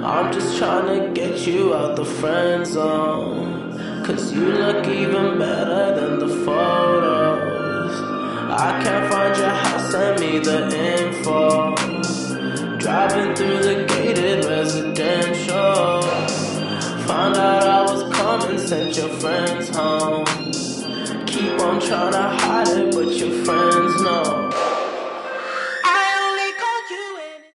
I'm just trying to get you out the friend zone, 'cause you look even better than the photos. I can't find your house, send me the info. Driving through the gated residential, found out I was coming, sent your friends home. Keep on trying to hide it, but your friends know.